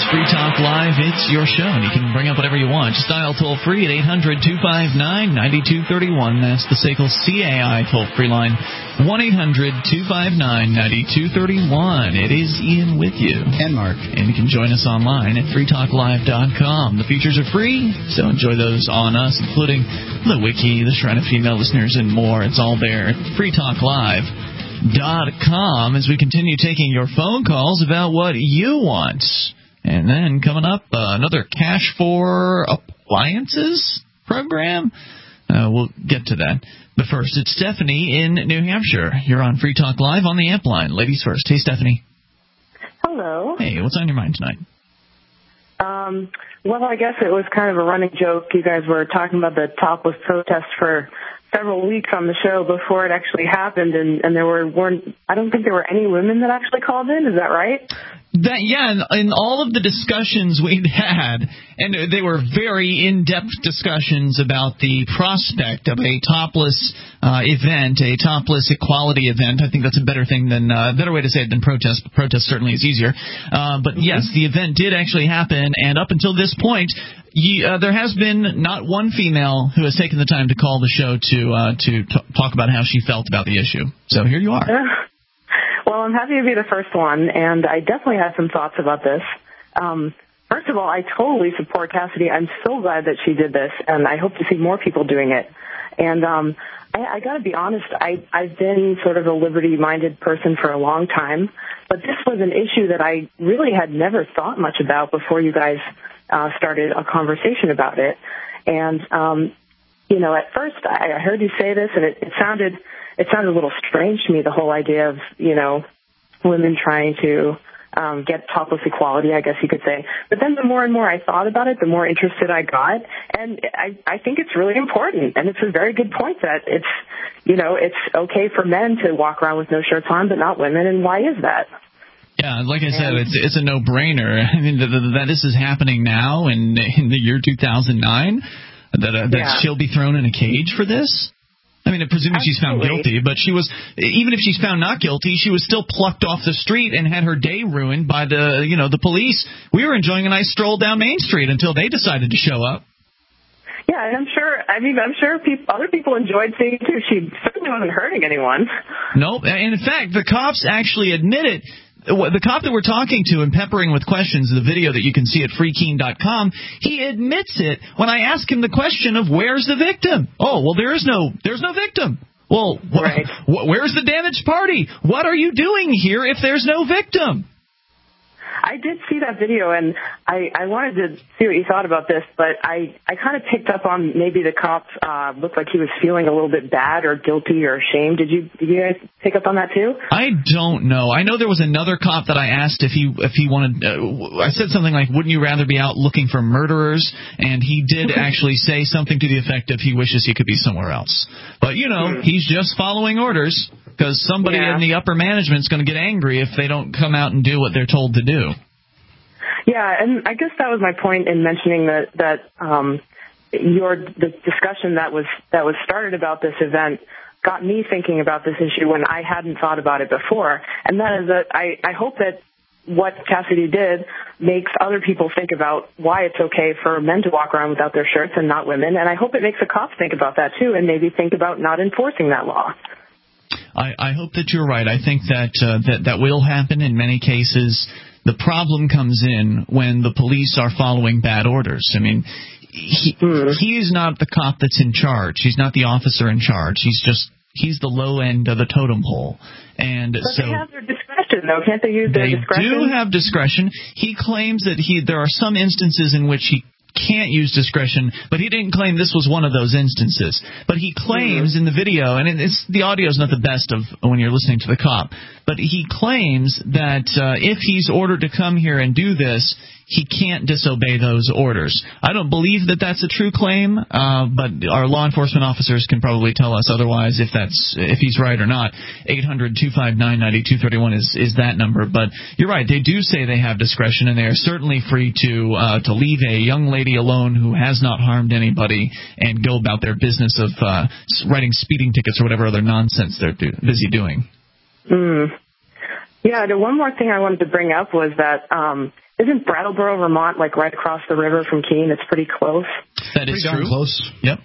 Free Talk Live. It's your show, and you can bring up whatever you want. Just dial toll-free at 800-259-9231. That's the SACL CAI toll-free line, 1-800-259-9231. It is Ian with you. And Mark. And you can join us online at freetalklive.com. The features are free, so enjoy those on us, including the wiki, the Shrine of Female Listeners, and more. It's all there at freetalklive.com as we continue taking your phone calls about what you want. And then coming up, another Cash for Appliances program. We'll get to that. But first, it's Stephanie in New Hampshire. You're on Free Talk Live on the amp line. Ladies first. Hey, Stephanie. Hello. Hey, what's on your mind tonight? Well, I guess it was kind of a running joke. You guys were talking about the topless protest for several weeks on the show before it actually happened, and there weren't. I don't think there were any women that actually called in. Is that right? In all of the discussions we'd had, and they were very in-depth discussions about the prospect of a topless event, a topless equality event. I think that's a better thing than better way to say it than protest. But protest certainly is easier. But yes, the event did actually happen, and up until this point, there has been not one female who has taken the time to call the show to talk about how she felt about the issue. So here you are. Well, I'm happy to be the first one, and I definitely have some thoughts about this. First of all, I totally support Cassidy. I'm so glad that she did this, and I hope to see more people doing it. And I got to be honest, I've been sort of a liberty-minded person for a long time, but this was an issue that I really had never thought much about before you guys started a conversation about it. And, at first I heard you say this, and it sounded a little strange to me, the whole idea of, women trying to get topless equality, I guess you could say. But then the more and more I thought about it, the more interested I got. And I think it's really important. And it's a very good point that it's okay for men to walk around with no shirts on, but not women. And why is that? Yeah, like I said, it's a no-brainer. I mean, that this is happening now in the year 2009, that she'll be thrown in a cage for this? I mean, presuming she's found guilty, but even if she's found not guilty, she was still plucked off the street and had her day ruined by the police. We were enjoying a nice stroll down Main Street until they decided to show up. Yeah, and I'm sure other people enjoyed seeing it too. She certainly wasn't hurting anyone. Nope. And in fact, the cops actually admitted. The cop that we're talking to and peppering with questions, the video that you can see at freekeen.com, he admits it when I ask him the question of where's the victim? Oh, well, there's no victim. Well, right. Where's the damaged party? What are you doing here if there's no victim? I did see that video, and I wanted to see what you thought about this, but I kind of picked up on maybe the cop looked like he was feeling a little bit bad or guilty or ashamed. Did you guys pick up on that too? I don't know. I know there was another cop that I asked if he wanted. I said something like, "Wouldn't you rather be out looking for murderers?" And he did actually say something to the effect of he wishes he could be somewhere else. But he's just following orders. Because somebody in the upper management is going to get angry if they don't come out and do what they're told to do. Yeah, and I guess that was my point in mentioning that the discussion that was started about this event got me thinking about this issue when I hadn't thought about it before. And that is that I hope that what Cassidy did makes other people think about why it's okay for men to walk around without their shirts and not women. And I hope it makes the cops think about that too, and maybe think about not enforcing that law. I hope that you're right. I think that will happen in many cases. The problem comes in when the police are following bad orders. I mean, he's not the cop that's in charge. He's not the officer in charge. He's the low end of the totem pole. And but they have their discretion, though. Can't they use their discretion? They do have discretion. He claims that there are some instances in which he can't use discretion, but he didn't claim this was one of those instances. But he claims in the video, and the audio is not the best of when you're listening to the cop, but he claims that if he's ordered to come here and do this, he can't disobey those orders. I don't believe that that's a true claim, but our law enforcement officers can probably tell us otherwise if he's right or not. 800-259-9231 is that number. But you're right, they do say they have discretion, and they are certainly free to leave a young lady alone who has not harmed anybody and go about their business of writing speeding tickets or whatever other nonsense they're busy doing. Yeah, Yeah, the one more thing I wanted to bring up was that isn't Brattleboro, Vermont, like right across the river from Keene? It's pretty close. That is pretty true. Close. Yep.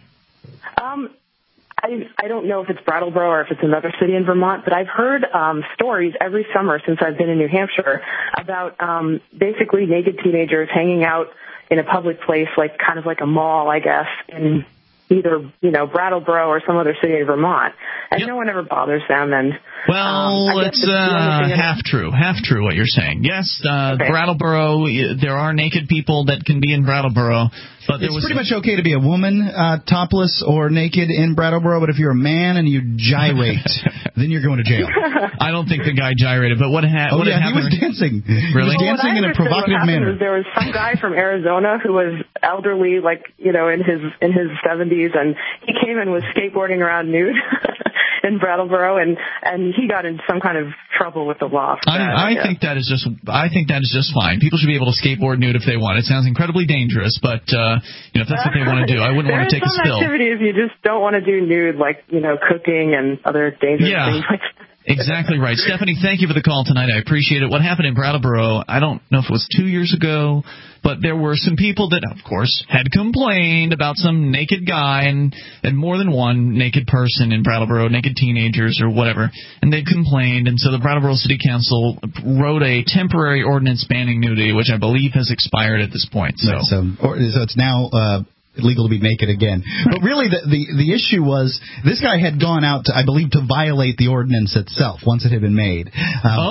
I don't know if it's Brattleboro or if it's another city in Vermont, but I've heard stories every summer since I've been in New Hampshire about basically naked teenagers hanging out in a public place, like kind of like a mall, I guess, in either, Brattleboro or some other city in Vermont. And no one ever bothers them. And it's half true what you're saying. Yes, okay. Brattleboro, there are naked people that can be in Brattleboro. But it's pretty much okay to be a woman topless or naked in Brattleboro, but if you're a man and you gyrate, then you're going to jail. I don't think the guy gyrated, but what happened? He was dancing. Really? He was dancing in a provocative manner. There was some guy from Arizona who was elderly, like, in his 70s, and he came and was skateboarding around nude in Brattleboro, and he got in some kind of trouble with the law. I think that is just fine. People should be able to skateboard nude if they want. It sounds incredibly dangerous, but if that's what they want to do, I wouldn't want to take a spill. There are some activities you just don't want to do nude, like cooking and other dangerous things like that. Exactly right. Stephanie, thank you for the call tonight. I appreciate it. What happened in Brattleboro, I don't know if it was 2 years ago, but there were some people that, of course, had complained about some naked guy and more than one naked person in Brattleboro, naked teenagers or whatever, and they'd complained, and so the Brattleboro City Council wrote a temporary ordinance banning nudity, which I believe has expired at this point. So it's now illegal to be naked again. But really, the issue was this guy had gone out, I believe, to violate the ordinance itself once it had been made. Okay.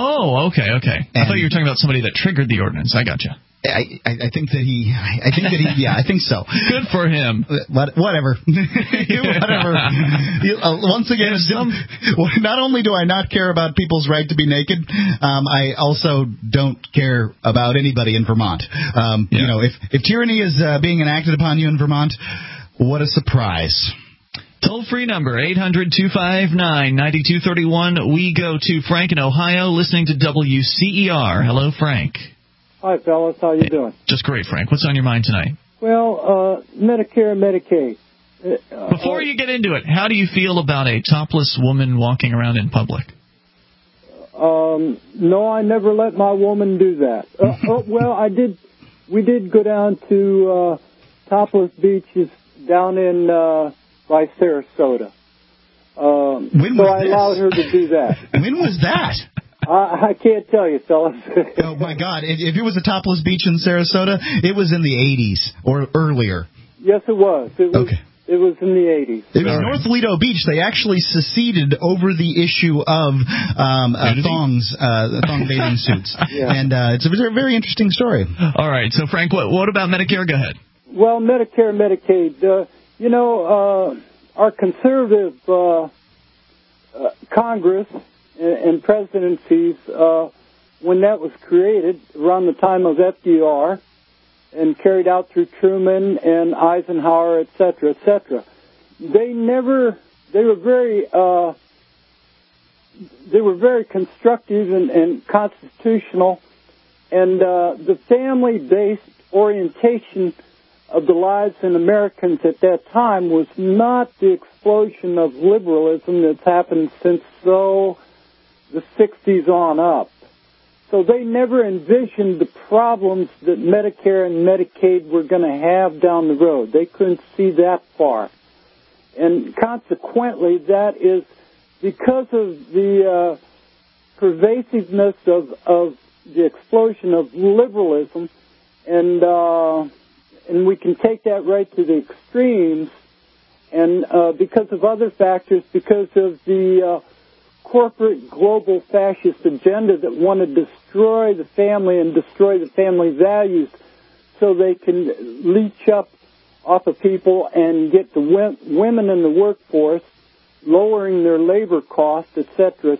I thought you were talking about somebody that triggered the ordinance. I gotcha. I think that he, yeah, I think so. Good for him. Whatever. Whatever. Once again, not only do I not care about people's right to be naked, I also don't care about anybody in Vermont. If tyranny is being enacted upon you in Vermont, what a surprise. Toll-free number, 800-259-9231. We go to Frank in Ohio, listening to WCER. Hello, Frank. Hi, fellas. How you doing? Just great, Frank. What's on your mind tonight? Well, Medicare and Medicaid. Before you get into it, how do you feel about a topless woman walking around in public? No, I never let my woman do that. Well, I did. We did go down to topless beaches down in by Sarasota. I allowed her to do that. When was that? I can't tell you, fellas. Oh, my God. If it was a topless beach in Sarasota, it was in the 80s or earlier. Yes, it was. It was in the 80s. It was North Lido Beach. They actually seceded over the issue of thong bathing suits. Yeah. And it's a very interesting story. All right. So, Frank, what about Medicare? Go ahead. Well, Medicare and Medicaid, our conservative Congress and presidencies, when that was created around the time of FDR and carried out through Truman and Eisenhower, et cetera, they were very constructive and constitutional, and the family-based orientation of the lives in Americans at that time was not the explosion of liberalism that's happened since the 60s on up. So they never envisioned the problems that Medicare and Medicaid were going to have down the road. They couldn't see that far. And consequently, that is because of the pervasiveness of the explosion of liberalism, and we can take that right to the extremes, and because of other factors, because of the corporate global fascist agenda that want to destroy the family and destroy the family values so they can leech up off of people and get the women in the workforce, lowering their labor costs, et cetera,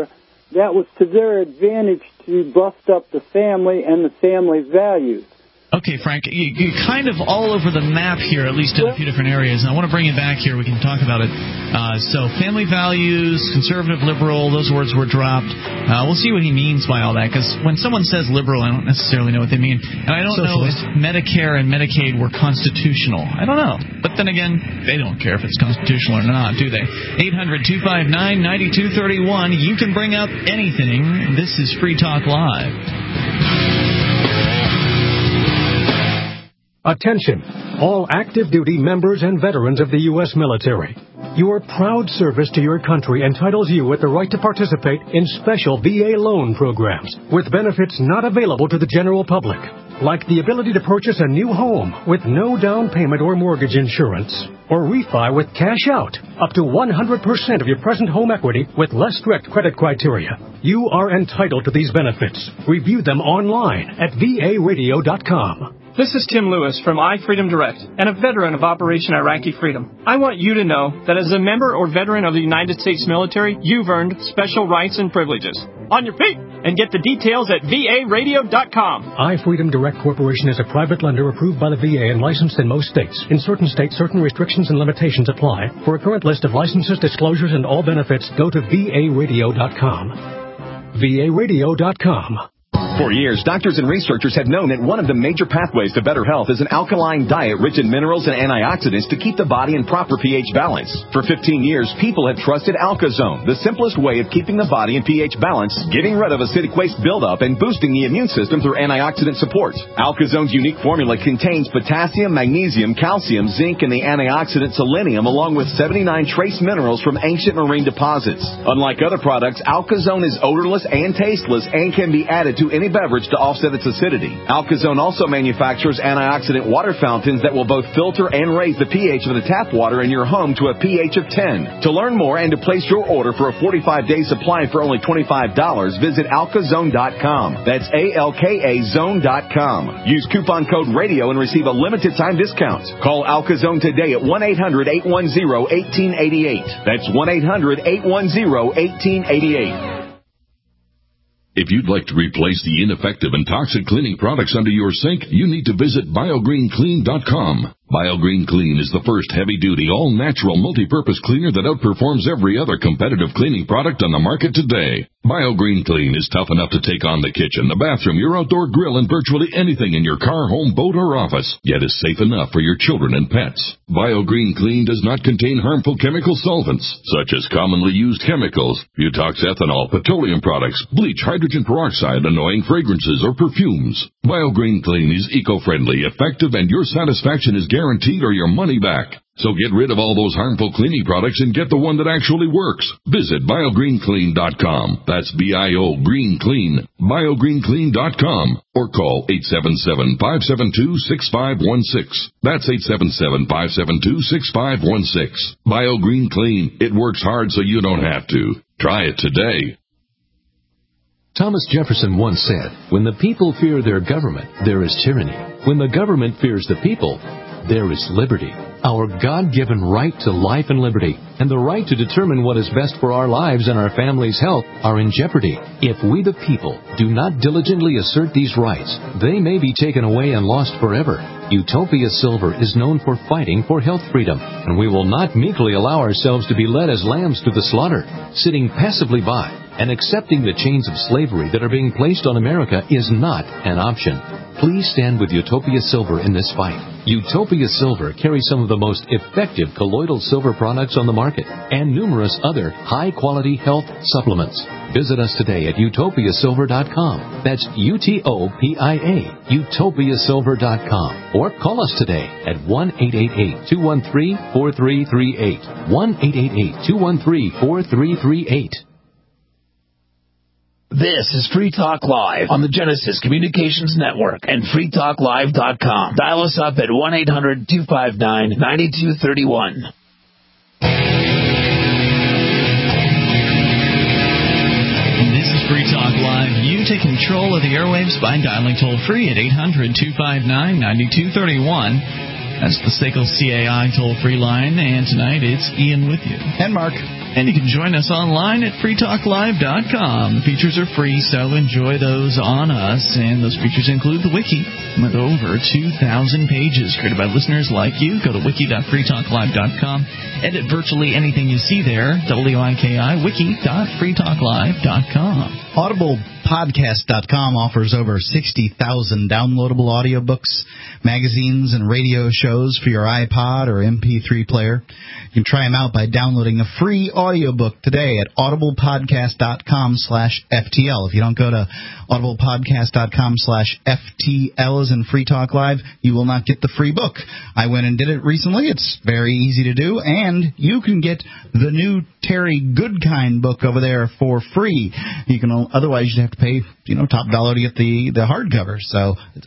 that was to their advantage to bust up the family and the family values. Okay, Frank, you're kind of all over the map here, at least in a few different areas, and I want to bring you back here. We can talk about it. So family values, conservative, liberal, those words were dropped. We'll see what he means by all that, because when someone says liberal, I don't necessarily know what they mean. And I don't know if Medicare and Medicaid were constitutional. I don't know. But then again, they don't care if it's constitutional or not, do they? 800-259-9231. You can bring up anything. This is Free Talk Live. Attention, all active duty members and veterans of the U.S. military. Your proud service to your country entitles you with the right to participate in special VA loan programs with benefits not available to the general public, like the ability to purchase a new home with no down payment or mortgage insurance, or refi with cash out, up to 100% of your present home equity with less strict credit criteria. You are entitled to these benefits. Review them online at VARadio.com. This is Tim Lewis from iFreedom Direct and a veteran of Operation Iraqi Freedom. I want you to know that as a member or veteran of the United States military, you've earned special rights and privileges. On your feet! And get the details at VARadio.com. iFreedom Direct Corporation is a private lender approved by the VA and licensed in most states. In certain states, certain restrictions and limitations apply. For a current list of licenses, disclosures, and all benefits, go to VARadio.com. VARadio.com. For years, doctors and researchers have known that one of the major pathways to better health is an alkaline diet rich in minerals and antioxidants to keep the body in proper pH balance. For 15 years, people have trusted AlkaZone, the simplest way of keeping the body in pH balance, getting rid of acidic waste buildup, and boosting the immune system through antioxidant support. AlkaZone's unique formula contains potassium, magnesium, calcium, zinc, and the antioxidant selenium, along with 79 trace minerals from ancient marine deposits. Unlike other products, AlkaZone is odorless and tasteless and can be added to any beverage to offset its acidity. AlkaZone also manufactures antioxidant water fountains that will both filter and raise the pH of the tap water in your home to a pH of 10. To learn more and to place your order for a 45-day supply for only $25, visit alkazone.com. That's ALKA zone.com. Use coupon code RADIO and receive a limited time discount. Call AlkaZone today at 1-800-810-1888. That's 1-800-810-1888. If you'd like to replace the ineffective and toxic cleaning products under your sink, you need to visit BioGreenClean.com. BioGreen Clean is the first heavy-duty, all-natural, multi-purpose cleaner that outperforms every other competitive cleaning product on the market today. BioGreen Clean is tough enough to take on the kitchen, the bathroom, your outdoor grill, and virtually anything in your car, home, boat, or office, yet is safe enough for your children and pets. BioGreen Clean does not contain harmful chemical solvents, such as commonly used chemicals, butox ethanol, petroleum products, bleach, hydrogen peroxide, annoying fragrances, or perfumes. BioGreen Clean is eco-friendly, effective, and your satisfaction is guaranteed or your money back. So get rid of all those harmful cleaning products and get the one that actually works. Visit BioGreenClean.com. That's B-I-O Green Clean. BioGreenClean.com. Or call 877-572-6516. That's 877-572-6516. BioGreen Clean. It works hard so you don't have to. Try it today. Thomas Jefferson once said, "When the people fear their government, there is tyranny. When the government fears the people, there is liberty." Our God-given right to life and liberty and the right to determine what is best for our lives and our family's health are in jeopardy. If we the people do not diligently assert these rights, they may be taken away and lost forever. Utopia Silver is known for fighting for health freedom, and we will not meekly allow ourselves to be led as lambs to the slaughter. Sitting passively by and accepting the chains of slavery that are being placed on America is not an option. Please stand with Utopia Silver in this fight. Utopia Silver carries some of the most effective colloidal silver products on the market and numerous other high-quality health supplements. Visit us today at utopiasilver.com. That's UTOPIA, utopiasilver.com. Or call us today at 1-888-213-4338. 1-888-213-4338. This is Free Talk Live on the Genesis Communications Network and freetalklive.com. Dial us up at 1-800-259-9231. This is Free Talk Live. You take control of the airwaves by dialing toll-free at 800-259-9231. That's the SACL CAI toll-free line, and tonight it's Ian with you. And Mark. And you can join us online at freetalklive.com. The features are free, so enjoy those on us. And those features include the wiki with over 2,000 pages created by listeners like you. Go to wiki.freetalklive.com. Edit virtually anything you see there. WIKI, wiki.freetalklive.com. AudiblePodcast.com offers over 60,000 downloadable audiobooks, magazines, and radio shows for your iPod or MP3 player. You can try them out by downloading a free audiobook today at audiblepodcast.com/FTL. If you don't go to audiblepodcast.com/FTL as in Free Talk Live, you will not get the free book. I went and did it recently. It's very easy to do, and you can get the new Terry Goodkind book over there for free. You can otherwise you'd have to pay, top dollar to get the hardcover. So it's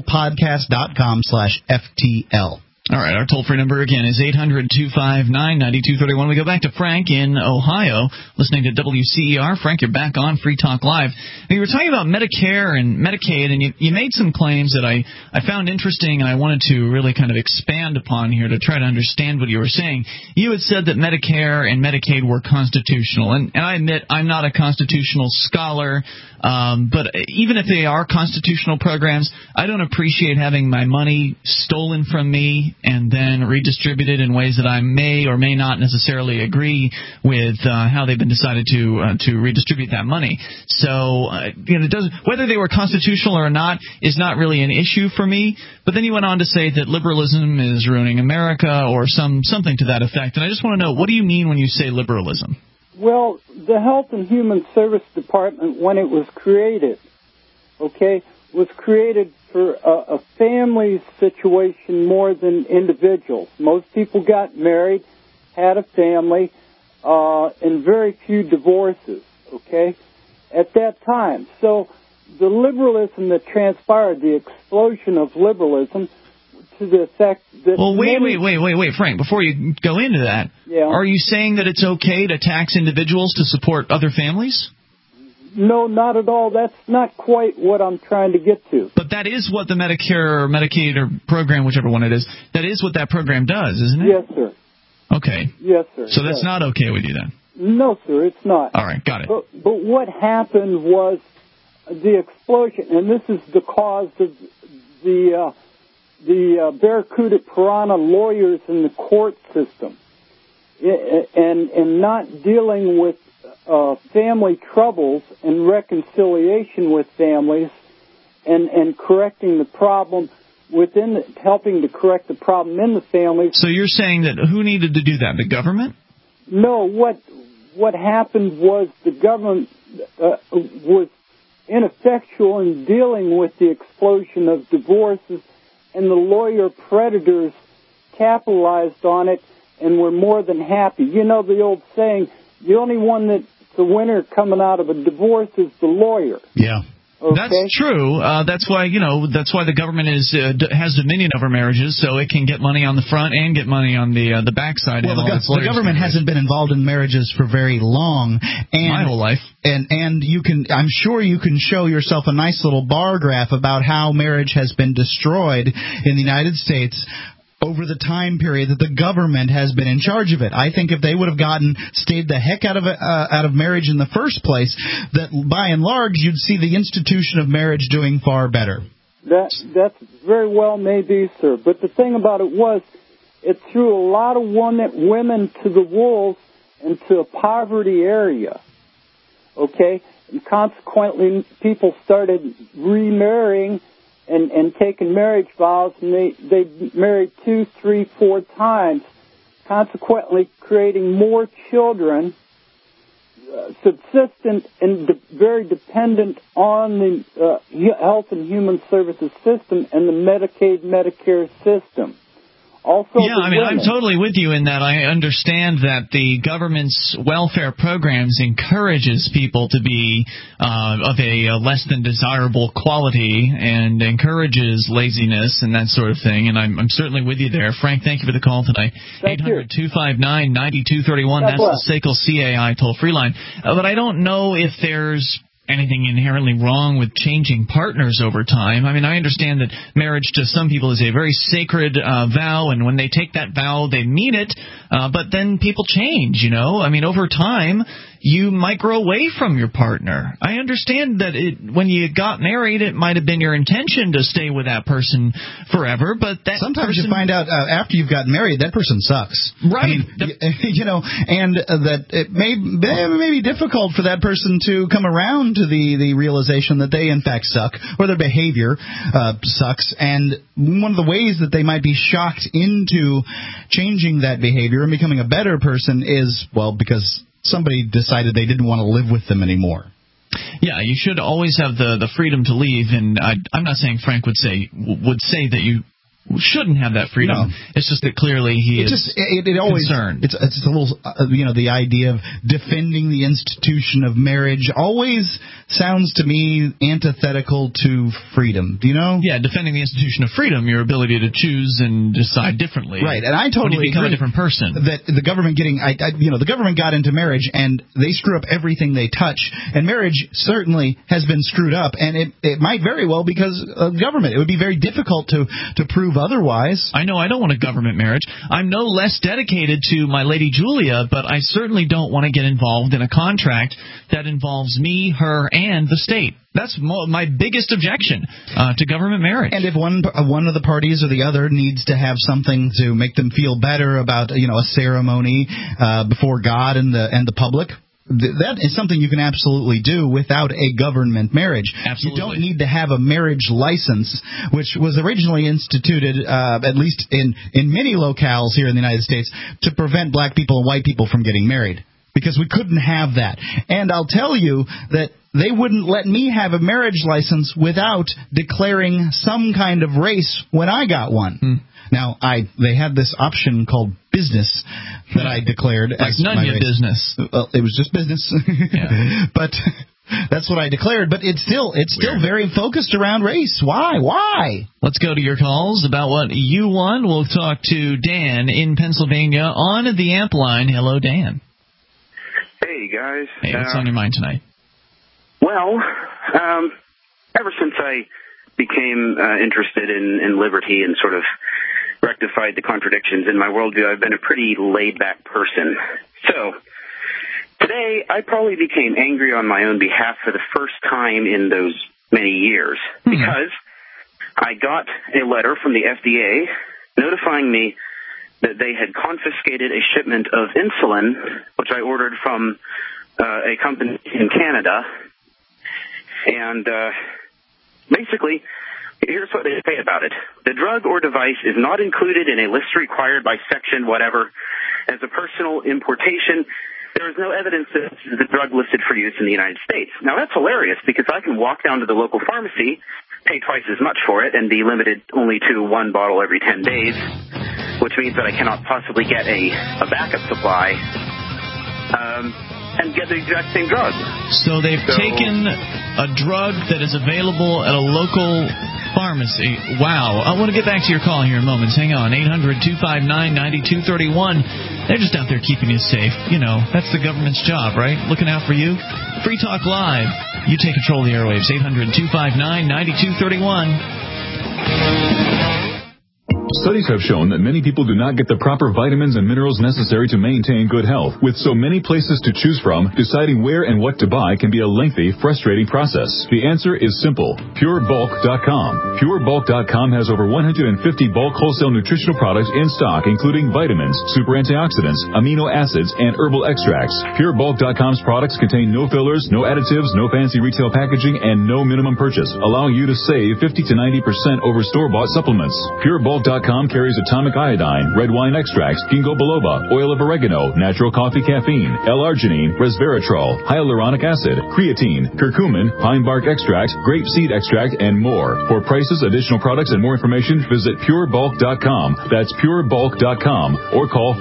audiblepodcast.com/FTL. All right, our toll-free number again is 800-259-9231. We go back to Frank in Ohio, listening to WCER. Frank, you're back on Free Talk Live. And you were talking about Medicare and Medicaid, and you made some claims that I found interesting, and I wanted to really kind of expand upon here to try to understand what you were saying. You had said that Medicare and Medicaid were constitutional, and I admit I'm not a constitutional scholar, but even if they are constitutional programs, I don't appreciate having my money stolen from me and then redistributed in ways that I may or may not necessarily agree with how they've been decided to redistribute that money. So, whether they were constitutional or not is not really an issue for me. But then you went on to say that liberalism is ruining America or something to that effect. And I just want to know, what do you mean when you say liberalism? Well, the Health and Human Service Department, when it was created, was created for a family situation more than individuals. Most people got married, had a family, and very few divorces, at that time. So the liberalism that transpired, the explosion of liberalism, to the effect that... Well, wait, Frank, before you go into that, are you saying that it's okay to tax individuals to support other families? No, not at all. That's not quite what I'm trying to get to. But that is what the Medicare or Medicaid or program, whichever one it is, that is what that program does, isn't it? Yes, sir. Okay. Yes, sir. So that's not okay with you then? No, sir, it's not. All right, got it. But what happened was the explosion, and this is the cause of the Barracuda Piranha lawyers in the court system, and not dealing with family troubles and reconciliation with families and correcting the problem helping to correct the problem in the families. So you're saying that who needed to do that? The government? No, what happened was the government was ineffectual in dealing with the explosion of divorces, and the lawyer predators capitalized on it and were more than happy. You know the old saying, the only one that's the winner coming out of a divorce is the lawyer. Yeah. Okay? That's true. That's why the government has dominion over marriages, so it can get money on the front and get money on the backside. Well, the government hasn't been involved in marriages for very long, and my whole life. And I'm sure you can show yourself a nice little bar graph about how marriage has been destroyed in the United States over the time period that the government has been in charge of it. I think if they would have stayed the heck out of marriage in the first place, that by and large you'd see the institution of marriage doing far better. That's very well may be, sir. But the thing about it was, it threw a lot of women to the wolves into a poverty area. And consequently, people started remarrying and taking marriage vows, and they married 2, 3, 4 times, consequently creating more children, subsistent and very dependent on the Health and Human Services system and the Medicaid, Medicare system. Also, I'm totally with you in that. I understand that the government's welfare programs encourages people to be of a less than desirable quality and encourages laziness and that sort of thing, and I'm certainly with you there. Frank, thank you for the call today. 800-259-9231. That's the SACL CAI toll-free line. But I don't know if there's anything inherently wrong with changing partners over time. I mean, I understand that marriage to some people is a very sacred vow, and when they take that vow, they mean it, but then people change, you know? I mean, over time, you might grow away from your partner. I understand that when you got married, it might have been your intention to stay with that person forever, but that sometimes you find out after you've gotten married that person sucks. Right. I mean, you know, and that it may be difficult for that person to come around to the realization that they in fact suck, or their behavior sucks. And one of the ways that they might be shocked into changing that behavior and becoming a better person is, well, because somebody decided they didn't want to live with them anymore. Yeah, you should always have the freedom to leave, and I'm not saying Frank would say that you shouldn't have that freedom. No. It's just that clearly he is always concerned. It's a little, the idea of defending the institution of marriage always sounds to me antithetical to freedom. Do you know? Yeah, defending the institution of freedom, your ability to choose and decide differently. Right, and I totally when you become agree a different person. That the government the government got into marriage and they screw up everything they touch, and marriage certainly has been screwed up, and it might very well because of government. It would be very difficult to prove otherwise. I know I don't want a government marriage. I'm no less dedicated to my lady Julia, but I certainly don't want to get involved in a contract that involves me, her, and the state. That's my biggest objection to government marriage. And if one of the parties or the other needs to have something to make them feel better about, a ceremony before God and the public, that is something you can absolutely do without a government marriage. Absolutely. You don't need to have a marriage license, which was originally instituted, at least in many locales here in the United States, to prevent black people and white people from getting married. Because we couldn't have that. And I'll tell you that they wouldn't let me have a marriage license without declaring some kind of race when I got one. Now, they had this option called business that I declared as none my of race. Business. Well, it was just business. Yeah. But that's what I declared. But it's still very focused around race. Why? Let's go to your calls about what you want. We'll talk to Dan in Pennsylvania on the AMP line. Hello, Dan. Hey, guys. Hey, what's on your mind tonight? Well, ever since I became interested in liberty and sort of rectified the contradictions in my worldview, I've been a pretty laid-back person. So, today, I probably became angry on my own behalf for the first time in those many years, because I got a letter from the FDA notifying me that they had confiscated a shipment of insulin, which I ordered from a company in Canada. And basically, here's what they say about it. The drug or device is not included in a list required by section whatever as a personal importation. There is no evidence that the drug listed for use in the United States. Now, that's hilarious because I can walk down to the local pharmacy, pay twice as much for it, and be limited only to one bottle every 10 days, which means that I cannot possibly get a backup supply and get the exact same drug. So they've taken a drug that is available at a local pharmacy. Wow. I want to get back to your call here in moments. Hang on. 800-259-9231. They're just out there keeping you safe. That's the government's job, right? Looking out for you. Free Talk Live. You take control of the airwaves. 800-259-9231. Studies have shown that many people do not get the proper vitamins and minerals necessary to maintain good health. With so many places to choose from, deciding where and what to buy can be a lengthy, frustrating process. The answer is simple. PureBulk.com. PureBulk.com has over 150 bulk wholesale nutritional products in stock, including vitamins, super antioxidants, amino acids, and herbal extracts. PureBulk.com's products contain no fillers, no additives, no fancy retail packaging, and no minimum purchase, allowing you to save 50 to 90% over store-bought supplements. PureBulk.com carries atomic iodine, red wine extracts, ginkgo biloba, oil of oregano, natural coffee caffeine, L-arginine, resveratrol, hyaluronic acid, creatine, curcumin, pine bark extract, grape seed extract, and more. For prices, additional products, and more information, visit purebulk.com. That's purebulk.com, or call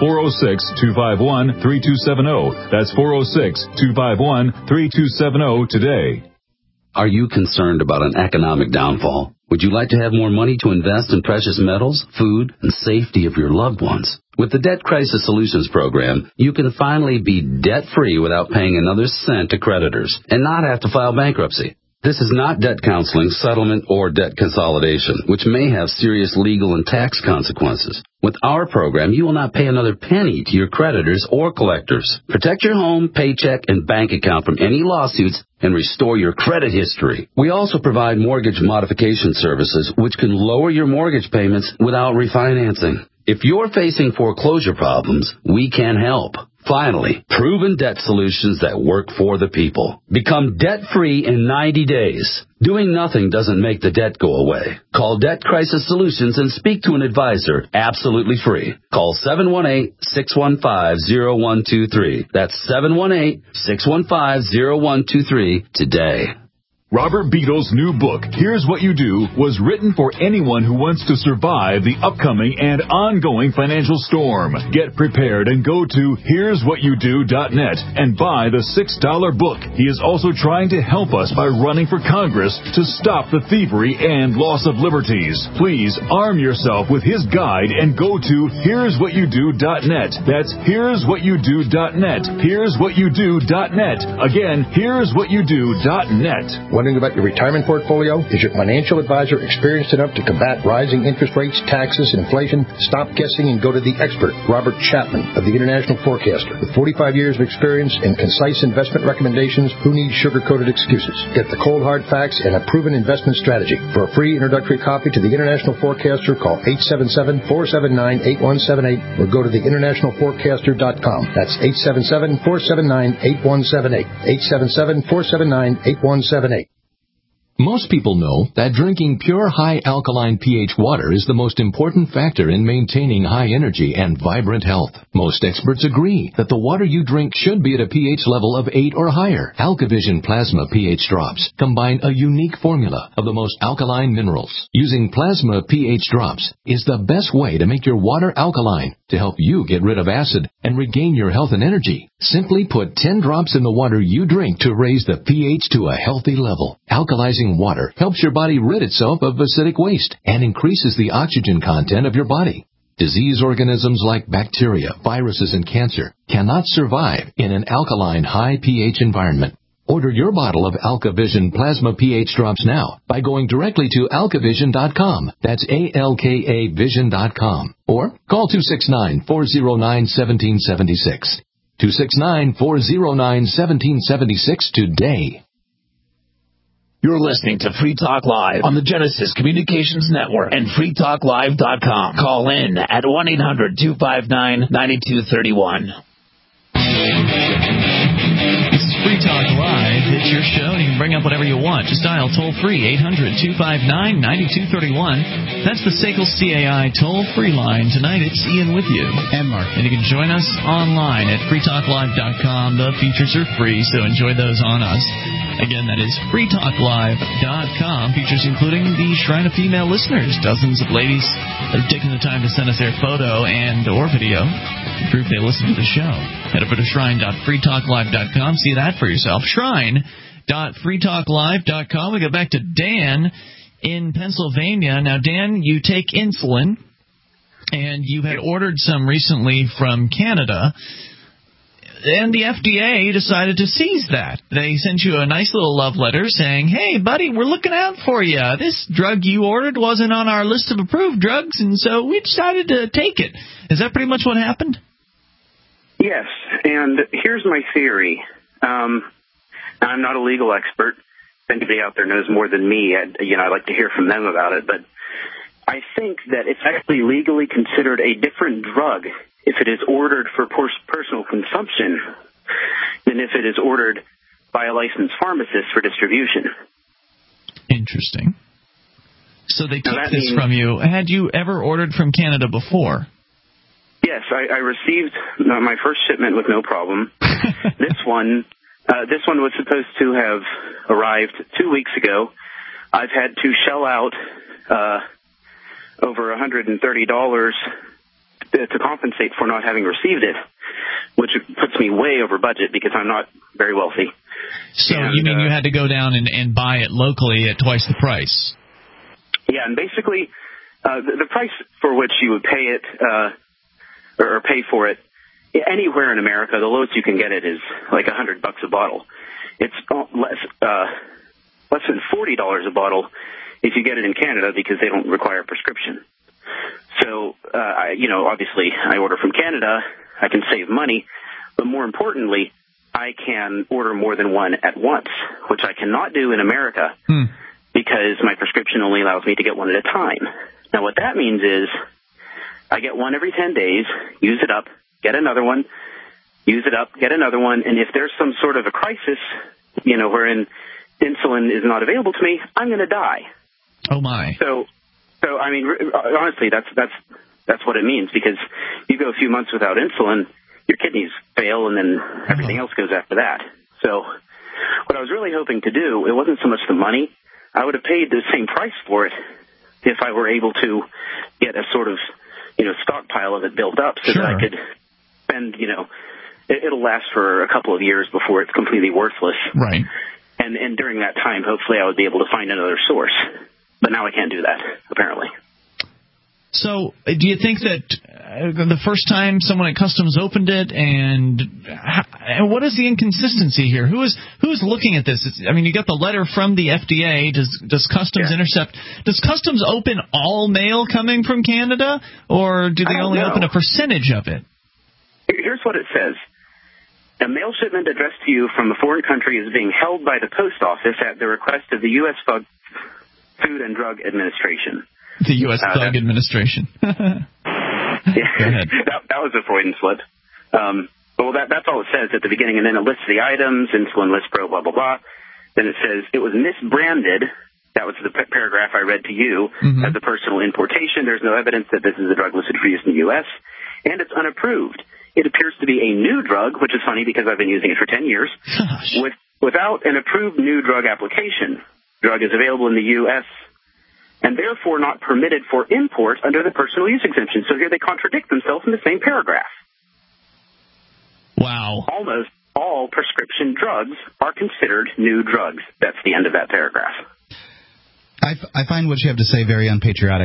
406-251-3270. That's 406-251-3270 today. Are you concerned about an economic downfall? Would you like to have more money to invest in precious metals, food, and safety of your loved ones? With the Debt Crisis Solutions Program, you can finally be debt-free without paying another cent to creditors and not have to file bankruptcy. This is not debt counseling, settlement, or debt consolidation, which may have serious legal and tax consequences. With our program, you will not pay another penny to your creditors or collectors. Protect your home, paycheck, and bank account from any lawsuits and restore your credit history. We also provide mortgage modification services, which can lower your mortgage payments without refinancing. If you're facing foreclosure problems, we can help. Finally, proven debt solutions that work for the people. Become debt-free in 90 days. Doing nothing doesn't make the debt go away. Call Debt Crisis Solutions and speak to an advisor absolutely free. Call 718-615-0123. That's 718-615-0123 today. Robert Beadle's new book, Here's What You Do, was written for anyone who wants to survive the upcoming and ongoing financial storm. Get prepared and go to here'swhatyoudo.net and buy the $6 book. He is also trying to help us by running for Congress to stop the thievery and loss of liberties. Please arm yourself with his guide and go to here'swhatyoudo.net. That's here'swhatyoudo.net. Here'swhatyoudo.net. Again, here'swhatyoudo.net. Wondering about your retirement portfolio? Is your financial advisor experienced enough to combat rising interest rates, taxes, and inflation? Stop guessing and go to the expert, Robert Chapman of the International Forecaster. With 45 years of experience and concise investment recommendations, who needs sugar-coated excuses? Get the cold hard facts and a proven investment strategy. For a free introductory copy to the International Forecaster, call 877-479-8178 or go to theinternationalforecaster.com. That's 877-479-8178. 877-479-8178. Most people know that drinking pure high alkaline pH water is the most important factor in maintaining high energy and vibrant health. Most experts agree that the water you drink should be at a pH level of 8 or higher. AlkaVision Plasma pH drops combine a unique formula of the most alkaline minerals. Using plasma pH drops is the best way to make your water alkaline to help you get rid of acid and regain your health and energy. Simply put 10 drops in the water you drink to raise the pH to a healthy level. Alkalizing water helps your body rid itself of acidic waste and increases the oxygen content of your body. Disease organisms like bacteria, viruses, and cancer cannot survive in an alkaline high pH environment. Order your bottle of AlkaVision Plasma pH drops now by going directly to alkavision.com. That's ALKAvision.com. Or call 269-409-1776. 269-409-1776 today. You're listening to Free Talk Live on the Genesis Communications Network and freetalklive.com. Call in at 1-800-259-9231. This is Free Talk Live. It's your show, and you can bring up whatever you want. Just dial toll-free 800-259-9231. That's the SACL CAI toll-free line. Tonight, it's Ian with you. And Mark. And you can join us online at freetalklive.com. The features are free, so enjoy those on us. Again, that is freetalklive.com. Features including the Shrine of Female Listeners. Dozens of ladies have taken the time to send us their photo and or video to prove they listen to the show. Head over to shrine.freetalklive.com. See that for yourself. Shrine.freetalklive.com. We go back to Dan in Pennsylvania. Now, Dan, you take insulin, and you had ordered some recently from Canada. And the FDA decided to seize that. They sent you a nice little love letter saying, hey, buddy, we're looking out for you. This drug you ordered wasn't on our list of approved drugs, and so we decided to take it. Is that pretty much what happened? Yes, and here's my theory. I'm not a legal expert. If anybody out there knows more than me, I'd like to hear from them about it. But I think that it's actually legally considered a different drug if it is ordered for personal consumption than if it is ordered by a licensed pharmacist for distribution. Interesting. So they took this from you. Had you ever ordered from Canada before? Yes, I received my first shipment with no problem. This one was supposed to have arrived 2 weeks ago. I've had to shell out over $130 to compensate for not having received it, which puts me way over budget because I'm not very wealthy. So you mean you had to go down and buy it locally at twice the price? Yeah, and basically the price for which you would pay it or pay for it anywhere in America, the lowest you can get it is like $100 a bottle. It's less than $40 a bottle if you get it in Canada because they don't require a prescription. So, obviously I order from Canada, I can save money, but more importantly, I can order more than one at once, which I cannot do in America because my prescription only allows me to get one at a time. Now, what that means is I get one every 10 days, use it up, get another one, use it up, get another one, and if there's some sort of a crisis, wherein insulin is not available to me, I'm going to die. Oh, my. So I mean, honestly, that's what it means, because you go a few months without insulin, your kidneys fail, and then everything else goes after that. So what I was really hoping to do, it wasn't so much the money. I would have paid the same price for it if I were able to get a sort of, stockpile of it built up so that I could spend, it'll last for a couple of years before it's completely worthless. Right. And during that time, hopefully I would be able to find another source. But now I can't do that, apparently. So, do you think that the first time someone at Customs opened it, and what is the inconsistency here? Who's looking at this? You got the letter from the FDA. Does Customs intercept? Does Customs open all mail coming from Canada, or do they only open a percentage of it? Here's what it says. A mail shipment addressed to you from a foreign country is being held by the post office at the request of the U.S. Food and Drug Administration. The U.S. Drug Administration. Yeah, go ahead. That was a Freudian slip. That's all it says at the beginning, and then it lists the items, insulin list pro, blah, blah, blah. Then it says it was misbranded. That was the paragraph I read to you as a personal importation. There's no evidence that this is a drug listed for use in the U.S., and it's unapproved. It appears to be a new drug, which is funny because I've been using it for 10 years, without an approved new drug application. Drug is available in the U.S., and therefore not permitted for import under the personal use exemption. So here they contradict themselves in the same paragraph. Wow. Almost all prescription drugs are considered new drugs. That's the end of that paragraph. I find what you have to say very unpatriotic.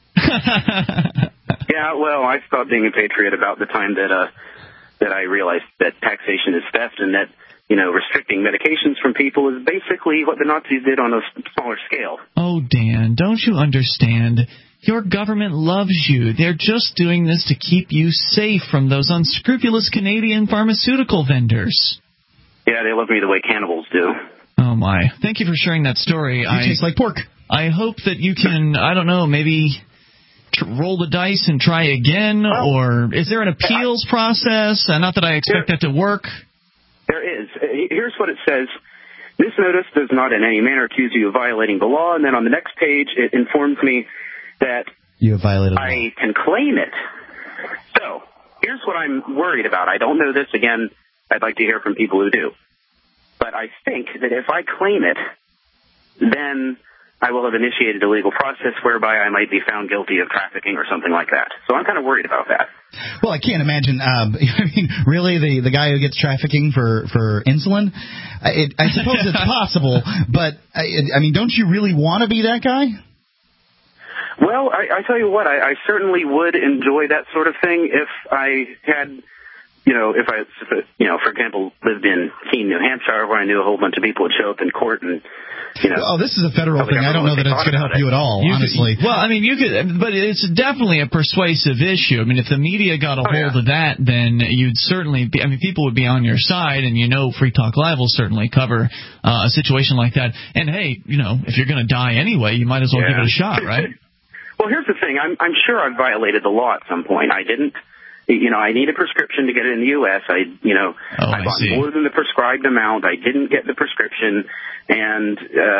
Yeah, well, I stopped being a patriot about the time that I realized that taxation is theft, and that restricting medications from people is basically what the Nazis did on a smaller scale. Oh, Dan, don't you understand? Your government loves you. They're just doing this to keep you safe from those unscrupulous Canadian pharmaceutical vendors. Yeah, they love me the way cannibals do. Oh, my. Thank you for sharing that story. You taste like pork. I hope that you can, maybe roll the dice and try again, or is there an appeals process? Not that I expect that to work. There is. Here's what it says. This notice does not in any manner accuse you of violating the law. And then on the next page, it informs me that you have violated I can claim it. So here's what I'm worried about. I don't know this. Again, I'd like to hear from people who do. But I think that if I claim it, then I will have initiated a legal process whereby I might be found guilty of trafficking or something like that. So I'm kind of worried about that. Well, I can't imagine. Really, the guy who gets trafficking for insulin? I suppose it's possible, but don't you really want to be that guy? Well, I tell you what, I certainly would enjoy that sort of thing if I had, if I, for example, lived in Keene, New Hampshire, where I knew a whole bunch of people would show up in court and, Oh, this is a federal thing. I don't know that it's going to help you at all, honestly. You could, but it's definitely a persuasive issue. If the media got a hold of that, then you'd certainly be, people would be on your side, and Free Talk Live will certainly cover a situation like that. And hey, if you're going to die anyway, you might as well give it a shot, right? Well, here's the thing. I'm sure I've violated the law at some point. I didn't. I need a prescription to get it in the U.S. I bought more than the prescribed amount. I didn't get the prescription, and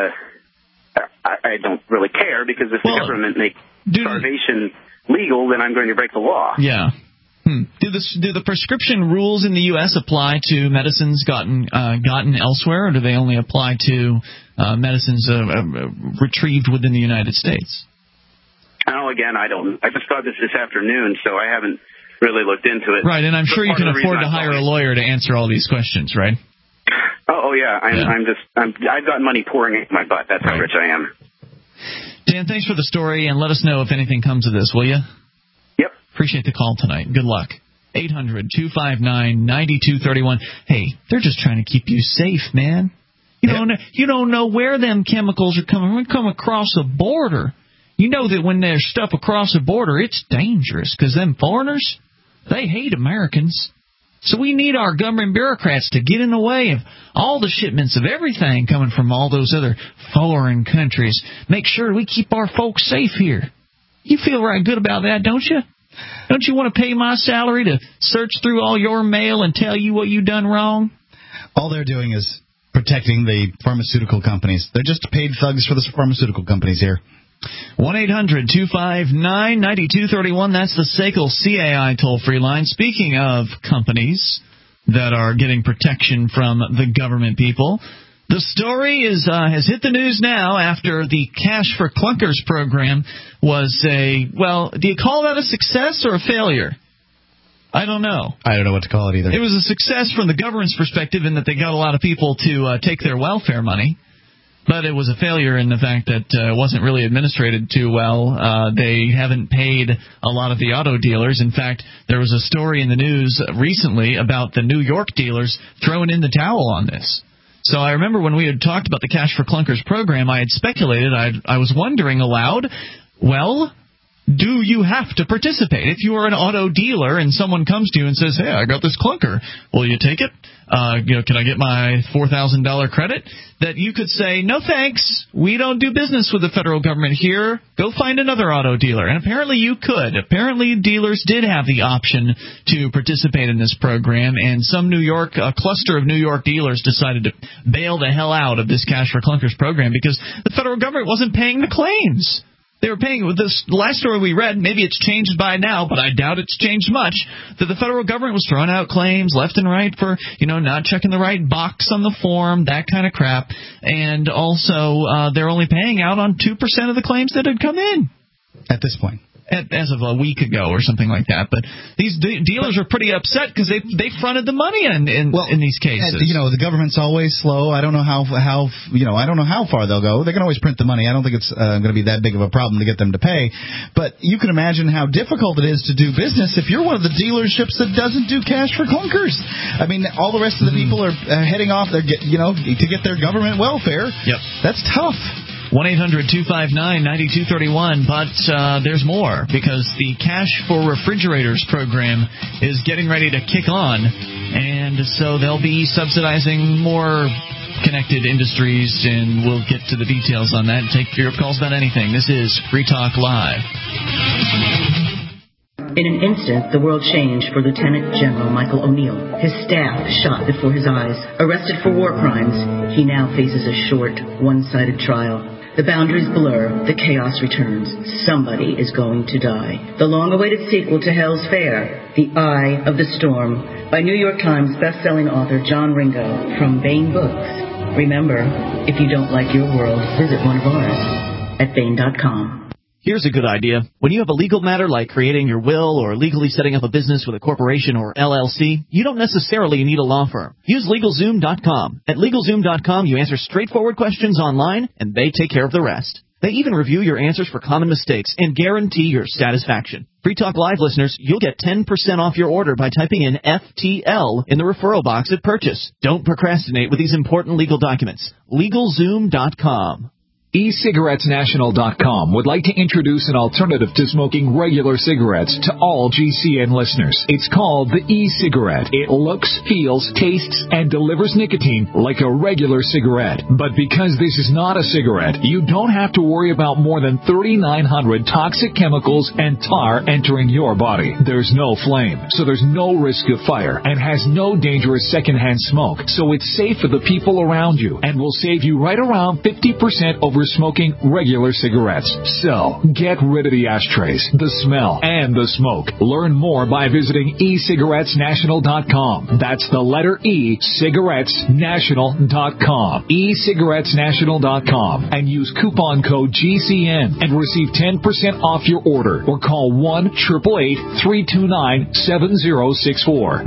I don't really care, because if the government makes starvation legal, then I'm going to break the law. Yeah. Do the prescription rules in the U.S. apply to medicines gotten elsewhere, or do they only apply to medicines retrieved within the United States? Oh, again, I don't. I just got this afternoon, so I haven't really looked into it. Right, and I'm sure you can afford to hire a lawyer to answer all these questions, right? Oh Oh yeah. I've got money pouring into my butt. That's how rich I am. Dan, thanks for the story, and let us know if anything comes of this, will you? Yep. Appreciate the call tonight. Good luck. 800-259-9231. Hey, they're just trying to keep you safe, man. You don't know where them chemicals are coming. When they come across the border, you know that when there's stuff across the border, it's dangerous because them foreigners, they hate Americans. So we need our government bureaucrats to get in the way of all the shipments of everything coming from all those other foreign countries. Make sure we keep our folks safe here. You feel right good about that, don't you? Don't you want to pay my salary to search through all your mail and tell you what you done wrong? All they're doing is protecting the pharmaceutical companies. They're just paid thugs for the pharmaceutical companies here. 1-800-259-9231. That's the SACL CAI toll-free line. Speaking of companies that are getting protection from the government people, the story has hit the news now after the Cash for Clunkers program was do you call that a success or a failure? I don't know. I don't know what to call it either. It was a success from the government's perspective in that they got a lot of people to take their welfare money. But it was a failure in the fact that it wasn't really administrated too well. They haven't paid a lot of the auto dealers. In fact, there was a story in the news recently about the New York dealers throwing in the towel on this. So I remember when we had talked about the Cash for Clunkers program, I had speculated, I was wondering aloud, well, do you have to participate? If you are an auto dealer and someone comes to you and says, hey, I got this clunker, will you take it? Can I get my $4,000 credit? That you could say, no thanks, we don't do business with the federal government here, go find another auto dealer. And apparently you could. Apparently dealers did have the option to participate in this program, and a cluster of New York dealers decided to bail the hell out of this Cash for Clunkers program because the federal government wasn't paying the claims. They were paying with this last story we read. Maybe it's changed by now, but I doubt it's changed much. That the federal government was throwing out claims left and right for, not checking the right box on the form, that kind of crap. And also, they're only paying out on 2% of the claims that had come in at this point. As of a week ago or something like that. But these dealers are pretty upset because they fronted the money in these cases. The government's always slow. I don't know how far they'll go. They can always print the money. I don't think it's going to be that big of a problem to get them to pay. But you can imagine how difficult it is to do business if you're one of the dealerships that doesn't do Cash for Clunkers. I mean, all the rest of the people are heading off to get their government welfare. Yep. That's tough. 1-800-259-9231, but there's more because the Cash for Refrigerators program is getting ready to kick on, and so they'll be subsidizing more connected industries, and we'll get to the details on that and take your calls about anything. This is Free Talk Live. In an instant, the world changed for Lieutenant General Michael O'Neill. His staff shot before his eyes. Arrested for war crimes, he now faces a short, one-sided trial. The boundaries blur, the chaos returns. Somebody is going to die. The long-awaited sequel to Hell's Fair, The Eye of the Storm, by New York Times best-selling author John Ringo from Baen Books. Remember, if you don't like your world, visit one of ours at Baen.com. Here's a good idea. When you have a legal matter like creating your will or legally setting up a business with a corporation or LLC, you don't necessarily need a law firm. Use LegalZoom.com. At LegalZoom.com, you answer straightforward questions online, and they take care of the rest. They even review your answers for common mistakes and guarantee your satisfaction. Free Talk Live listeners, you'll get 10% off your order by typing in FTL in the referral box at purchase. Don't procrastinate with these important legal documents. LegalZoom.com. eCigarettesNational.com would like to introduce an alternative to smoking regular cigarettes to all GCN listeners. It's called the e-cigarette. It looks, feels, tastes, and delivers nicotine like a regular cigarette. But because this is not a cigarette, you don't have to worry about more than 3,900 toxic chemicals and tar entering your body. There's no flame, so there's no risk of fire, and has no dangerous secondhand smoke. So it's safe for the people around you and will save you right around 50% over smoking regular cigarettes. So, get rid of the ashtrays, the smell, and the smoke. Learn more by visiting ecigarettesnational.com. That's the letter E, cigarettesnational.com. ecigarettesnational.com. And use coupon code GCN and receive 10% off your order. Or call 1-888-329-7064.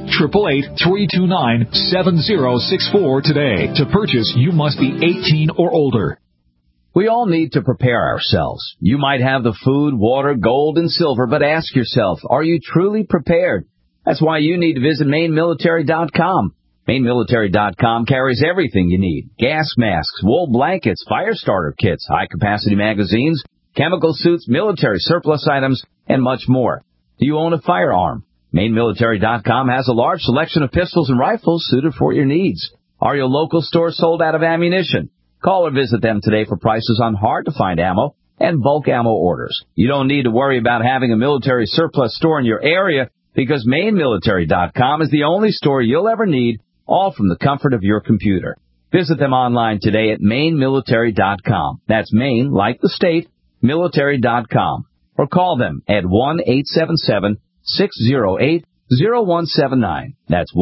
1-888-329-7064 today. To purchase, you must be 18 or older. We all need to prepare ourselves. You might have the food, water, gold, and silver, but ask yourself, are you truly prepared? That's why you need to visit MaineMilitary.com. MaineMilitary.com carries everything you need. Gas masks, wool blankets, fire starter kits, high-capacity magazines, chemical suits, military surplus items, and much more. Do you own a firearm? MaineMilitary.com has a large selection of pistols and rifles suited for your needs. Are your local stores sold out of ammunition? Call or visit them today for prices on hard-to-find ammo and bulk ammo orders. You don't need to worry about having a military surplus store in your area because MaineMilitary.com is the only store you'll ever need, all from the comfort of your computer. Visit them online today at MaineMilitary.com. That's Maine, like the state, military.com. Or call them at 1-877-608-0179. That's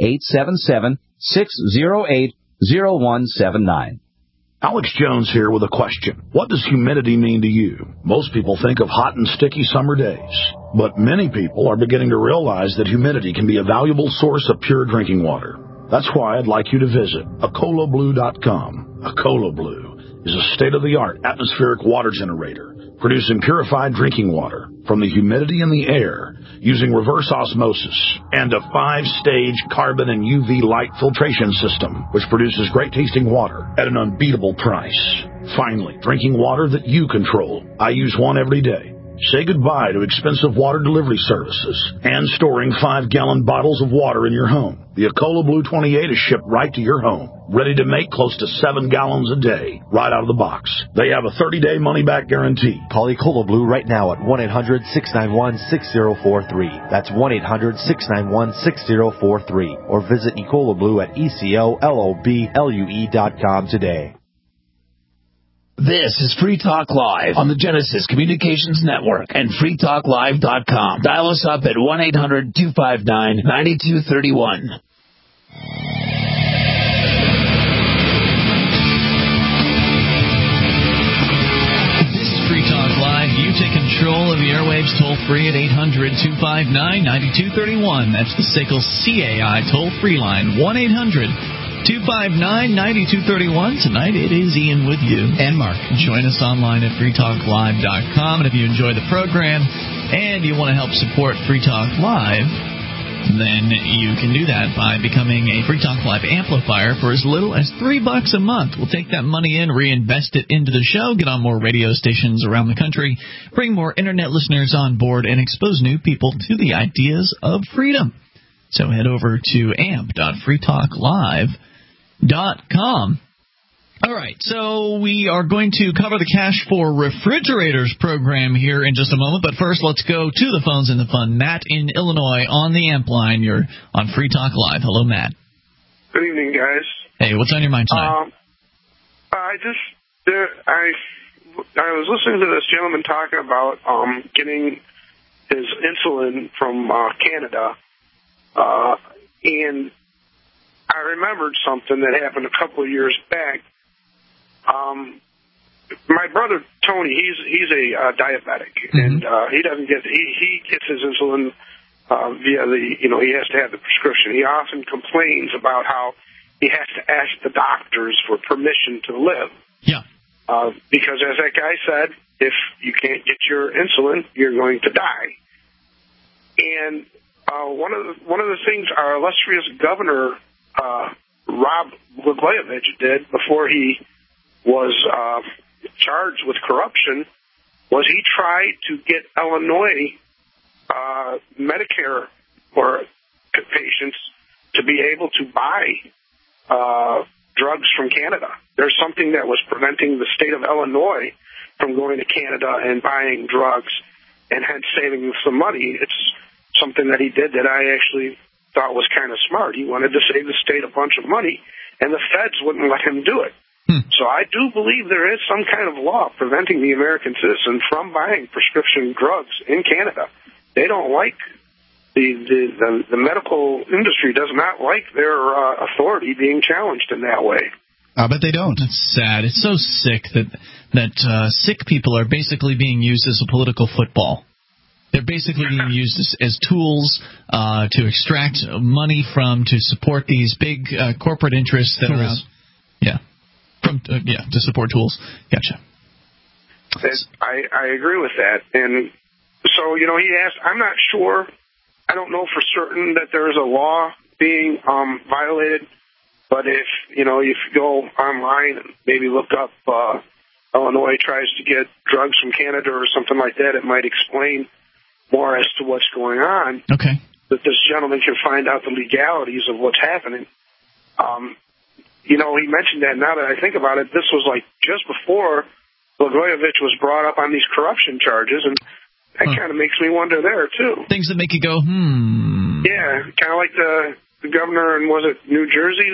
1-877-608-0179. Alex Jones here with a question. What does humidity mean to you? Most people think of hot and sticky summer days, but many people are beginning to realize that humidity can be a valuable source of pure drinking water. That's why I'd like you to visit AcolaBlue.com. Acola Blue is a state-of-the-art atmospheric water generator producing purified drinking water from the humidity in the air using reverse osmosis and a 5-stage carbon and UV light filtration system, which produces great-tasting water at an unbeatable price. Finally, drinking water that you control. I use one every day. Say goodbye to expensive water delivery services and storing 5-gallon bottles of water in your home. The Acola Blue 28 is shipped right to your home, ready to make close to 7 gallons a day, right out of the box. They have a 30-day money-back guarantee. Call Acola Blue right now at 1-800-691-6043. That's 1-800-691-6043. Or visit Acola Blue at ECOLOBLUE.com today. This is Free Talk Live on the Genesis Communications Network and freetalklive.com. Dial us up at 1-800-259-9231. This is Free Talk Live. You take control of the airwaves toll-free at 800-259-9231. That's the SACL CAI toll-free line, 1-800-259-9231. Tonight it is Ian with you. And Mark. Join us online at freetalklive.com. And if you enjoy the program and you want to help support Free Talk Live, then you can do that by becoming a Free Talk Live amplifier for as little as $3 a month. We'll take that money in, reinvest it into the show, get on more radio stations around the country, bring more internet listeners on board, and expose new people to the ideas of freedom. So head over to amp.freetalklive.com. All right, so we are going to cover the Cash for Refrigerators program here in just a moment, but first let's go to the phones in the fun. Matt in Illinois on the AMP line. You're on Free Talk Live. Hello, Matt. Good evening, guys. Hey, what's on your mind tonight? I was listening to this gentleman talking about getting his insulin from Canada, and I remembered something that happened a couple of years back. My brother Tony, he's a diabetic, and he gets his insulin via he has to have the prescription. He often complains about how he has to ask the doctors for permission to live. Yeah. Because as that guy said, if you can't get your insulin, you're going to die. And one of the things our illustrious governor Rod Blagojevich did before he was charged with corruption was he tried to get Illinois Medicare or patients to be able to buy drugs from Canada. There's something that was preventing the state of Illinois from going to Canada and buying drugs and hence saving some money. It's something that he did that I actually thought was kind of smart. He wanted to save the state a bunch of money, and the feds wouldn't let him do it. So I do believe there is some kind of law preventing the American citizen from buying prescription drugs in Canada. They don't like the medical industry does not like their authority being challenged in that way. I bet they don't. It's sad. It's so sick that sick people are basically being used as a political football. They're basically being used as tools to extract money from, to support these big corporate interests that are out. Yeah. To support tools. Gotcha. I agree with that. And so, he asked, I'm not sure, I don't know for certain that there is a law being violated, but if you go online and maybe look up Illinois tries to get drugs from Canada or something like that, it might explain more as to what's going on. Okay. That this gentleman can find out the legalities of what's happening. He mentioned that. Now that I think about it, this was like just before Blagojevich was brought up on these corruption charges, and that kind of makes me wonder there, too. Things that make you go, Yeah, kind of like the governor in, was it New Jersey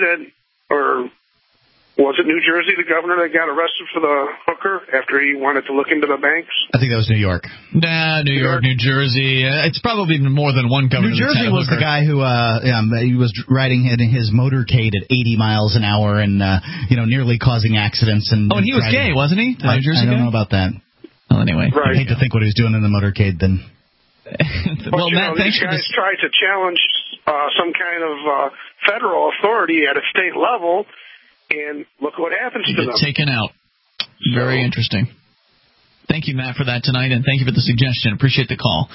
the governor that got arrested for the hooker after he wanted to look into the banks? I think that was New York. Nah, New York, New Jersey. It's probably more than one governor. New Jersey was the guy who he was riding in his motorcade at 80 miles an hour and nearly causing accidents. And he was gay, wasn't he? The New Jersey I don't guy? know about that. Well, anyway, right. I hate to think what he was doing in the motorcade then. Well, Matt, these guys tried to challenge some kind of federal authority at a state level, and look what happens to them. Taken out. Very interesting. Thank you, Matt, for that tonight, and thank you for the suggestion. Appreciate the call.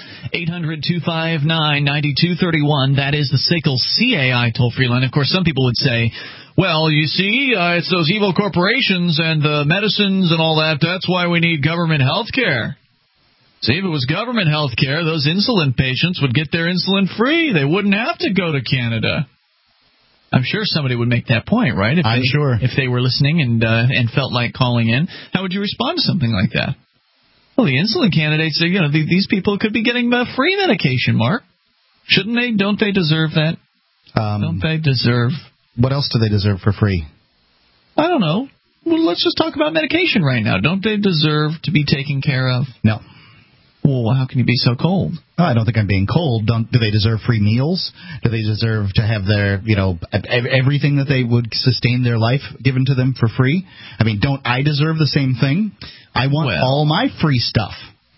800-259-9231. That is the SACL CAI toll-free line. Of course, some people would say, well, you see, it's those evil corporations and the medicines and all that. That's why we need government health care. See, if it was government health care, those insulin patients would get their insulin free. They wouldn't have to go to Canada. I'm sure somebody would make that point, right? If they were listening and felt like calling in. How would you respond to something like that? Well, the insulin candidates, these people could be getting free medication, Mark. Shouldn't they? Don't they deserve that? Don't they deserve... What else do they deserve for free? I don't know. Well, let's just talk about medication right now. Don't they deserve to be taken care of? No. Well, how can you be so cold? I don't think I'm being cold. Do they deserve free meals? Do they deserve to have their, everything that they would sustain their life given to them for free? I mean, don't I deserve the same thing? I want all my free stuff.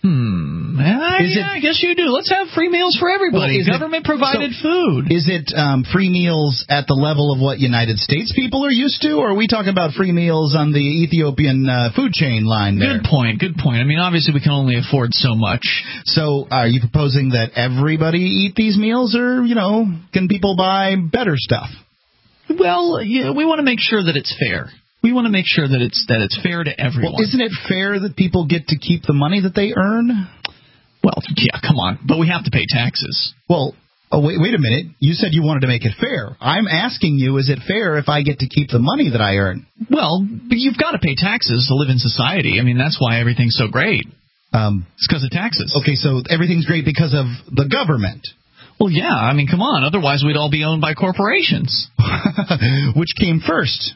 I guess you do. Let's have free meals for everybody. Government-provided food. Is it free meals at the level of what United States people are used to, or are we talking about free meals on the Ethiopian food chain line there? Good point. I mean, obviously, we can only afford so much. So are you proposing that everybody eat these meals, or, can people buy better stuff? Well, we want to make sure that it's fair. We want to make sure that it's fair to everyone. Well, isn't it fair that people get to keep the money that they earn? Well, yeah, come on. But we have to pay taxes. Well, wait a minute. You said you wanted to make it fair. I'm asking you, is it fair if I get to keep the money that I earn? Well, but you've got to pay taxes to live in society. I mean, that's why everything's so great. It's because of taxes. Okay, so everything's great because of the government. Well, yeah. I mean, come on. Otherwise, we'd all be owned by corporations. Which came first?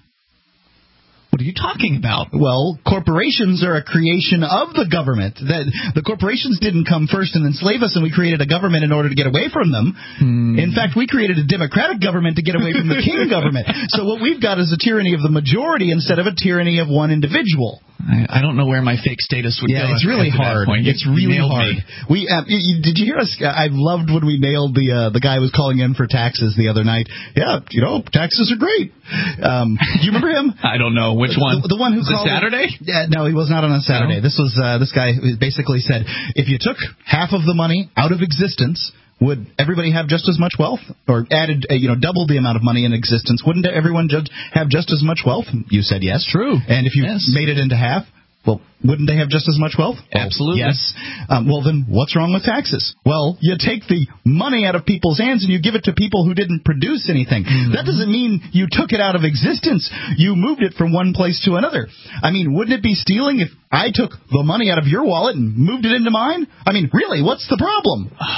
What are you talking about? Well, corporations are a creation of the government. The corporations didn't come first and enslave us, and we created a government in order to get away from them. In fact, we created a democratic government to get away from the king government. So what we've got is a tyranny of the majority instead of a tyranny of one individual. I don't know where my fake status would go. Yeah, it's really hard. It's really hard. Did you hear us? I loved when we nailed the guy who was calling in for taxes the other night. Yeah, taxes are great. Do you remember him? I don't know. Which one? The one who called Saturday? Yeah, no, he was not on a Saturday. No? This was this guy who basically said, if you took half of the money out of existence, would everybody have just as much wealth? Or added, doubled the amount of money in existence, wouldn't everyone have just as much wealth? You said yes. True. And if you made it into half, well, wouldn't they have just as much wealth? Absolutely. Yes. Well, then what's wrong with taxes? Well, you take the money out of people's hands and you give it to people who didn't produce anything. That doesn't mean you took it out of existence. You moved it from one place to another. I mean, wouldn't it be stealing if I took the money out of your wallet and moved it into mine? I mean, really, what's the problem?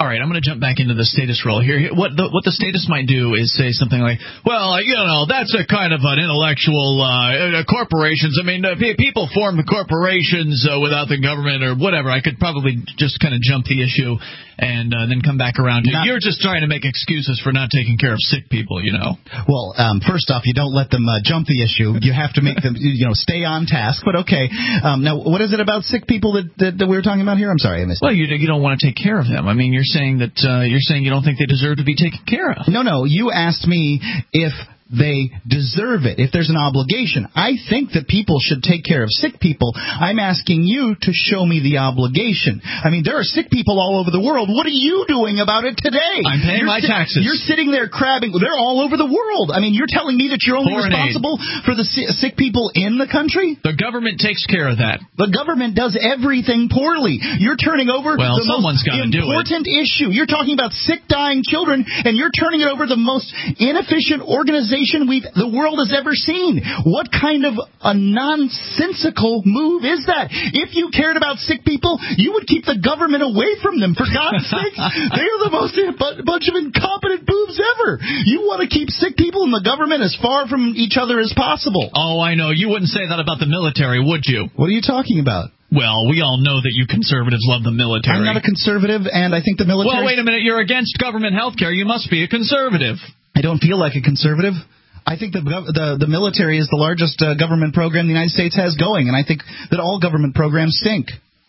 All right, I'm going to jump back into the status role here. What the status might do is say something like, well, that's a kind of an intellectual corporations. I mean, people form corporations without the government or whatever. I could probably just kind of jump the issue and then come back around to you're just trying to make excuses for not taking care of sick people, Well, first off, you don't let them jump the issue. You have to make them, stay on task. But okay. Now, what is it about sick people that we were talking about here? I'm sorry, I missed it. Well, you don't want to take care of them. I mean, you're saying you don't think they deserve to be taken care of. No. You asked me if they deserve it, if there's an obligation. I think that people should take care of sick people. I'm asking you to show me the obligation. I mean, there are sick people all over the world. What are you doing about it today? I'm paying my taxes. You're sitting there crabbing. They're all over the world. I mean, you're telling me that you're only responsible for the sick people in the country? The government takes care of that. The government does everything poorly. You're turning over the most important issue. You're talking about sick, dying children, and you're turning it over the most inefficient organization the world has ever seen. What kind of a nonsensical move is that? If you cared about sick people, you would keep the government away from them. For God's sake, they are the most bunch of incompetent boobs ever. You want to keep sick people and the government as far from each other as possible. Oh, I know. You wouldn't say that about the military, would you? What are you talking about? Well, we all know that you conservatives love the military. I'm not a conservative, and I think the military... Well, wait a minute. You're against government health care. You must be a conservative. I don't feel like a conservative. I think the military is the largest government program the United States has going, and I think that all government programs stink.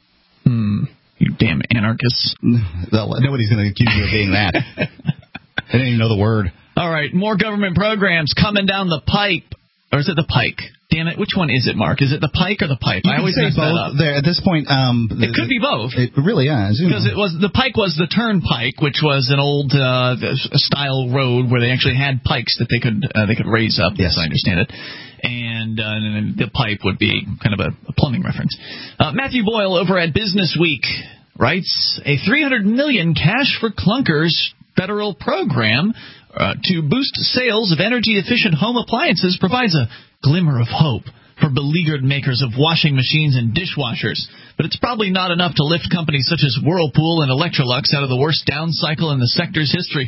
You damn anarchists. Nobody's going to accuse you of being that. I didn't even know the word. All right, more government programs coming down the pipe. Or is it the pike? Damn it, which one is it, Mark? Is it the pike or the pipe? I always mess that up. There, at this point, it could be both. It really is. Because the pike was the turnpike, which was an old style road where they actually had pikes that they could raise up, yes. As I understand it. And the pipe would be kind of a plumbing reference. Matthew Boyle over at Business Week writes, a $300 million cash for clunkers federal program to boost sales of energy-efficient home appliances provides a glimmer of hope for beleaguered makers of washing machines and dishwashers. But it's probably not enough to lift companies such as Whirlpool and Electrolux out of the worst down cycle in the sector's history.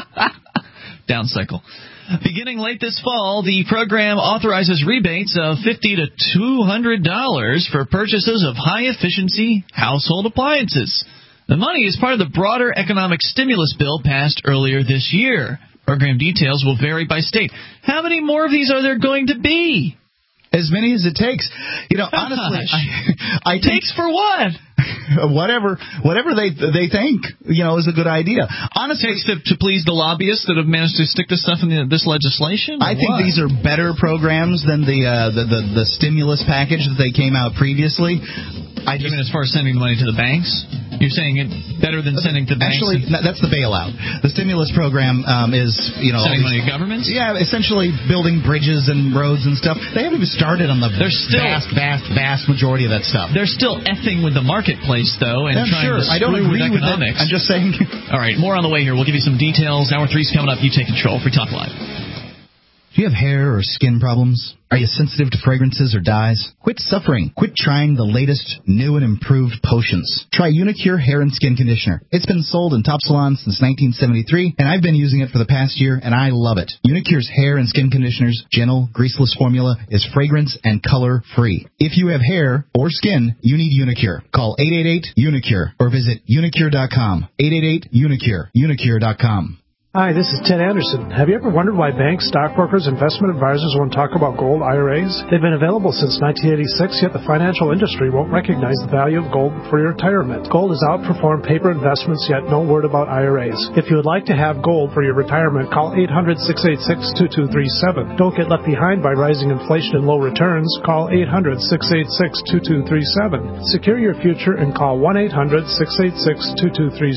Down cycle. Beginning late this fall, the program authorizes rebates of $50 to $200 for purchases of high-efficiency household appliances. The money is part of the broader economic stimulus bill passed earlier this year. Program details will vary by state. How many more of these are there going to be? As many as it takes. Honestly, I takes for what? Whatever they think, is a good idea. Honestly, takes to please the lobbyists that have managed to stick this stuff in this legislation. I think these are better programs than the stimulus package that they came out previously. You mean as far as sending the money to the banks? You're saying it better than sending to banks? Actually, that's the bailout. The stimulus program is, sending money to governments? Yeah, essentially building bridges and roads and stuff. They haven't even started on the vast majority of that stuff. They're still effing with the marketplace, though, and trying to screw I don't agree with economics. I'm just saying. All right, more on the way here. We'll give you some details. Hour 3's coming up. You take control. Free Talk Live. Do you have hair or skin problems? Are you sensitive to fragrances or dyes? Quit suffering. Quit trying the latest, new and improved potions. Try Unicure Hair and Skin Conditioner. It's been sold in top salons since 1973, and I've been using it for the past year, and I love it. Unicure's hair and skin conditioner's gentle, greaseless formula is fragrance and color-free. If you have hair or skin, you need Unicure. Call 888-UNICURE or visit unicure.com. 888-UNICURE. Unicure.com. Hi, this is Ted Anderson. Have you ever wondered why banks, stockbrokers, investment advisors won't talk about gold IRAs? They've been available since 1986, yet the financial industry won't recognize the value of gold for your retirement. Gold has outperformed paper investments, yet no word about IRAs. If you would like to have gold for your retirement, call 800-686-2237. Don't get left behind by rising inflation and low returns. Call 800-686-2237. Secure your future and call 1-800-686-2237.